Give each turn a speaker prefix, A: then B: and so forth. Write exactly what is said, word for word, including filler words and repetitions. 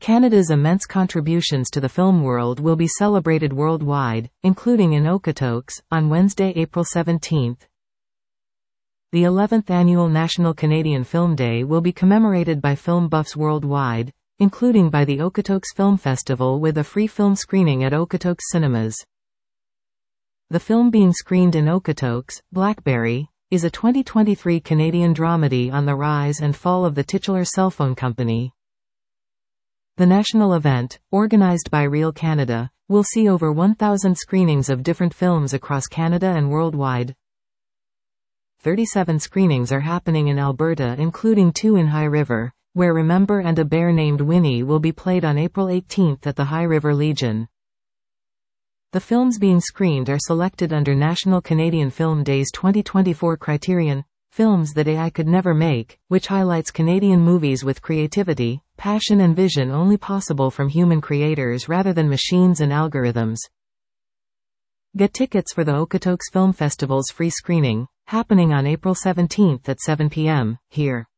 A: Canada's immense contributions to the film world will be celebrated worldwide, including in Okotoks, on Wednesday, April seventeenth. The eleventh annual National Canadian Film Day will be commemorated by film buffs worldwide, including by the Okotoks Film Festival with a free film screening at Okotoks Cinemas. The film being screened in Okotoks, Blackberry, is a twenty twenty-three Canadian dramedy on the rise and fall of the titular cellphone company. The national event, organized by Reel Canada, will see over one thousand screenings of different films across Canada and worldwide. thirty-seven screenings are happening in Alberta, including two in High River, where Remember and a Bear Named Winnie will be played on April eighteenth at the High River Legion. The films being screened are selected under National Canadian Film Day's twenty twenty-four criterion, Films That A I Could Never Make, which highlights Canadian movies with creativity, passion and vision only possible from human creators rather than machines and algorithms. Get tickets for the Okotoks Film Festival's free screening, happening on April seventeenth at seven p m, here.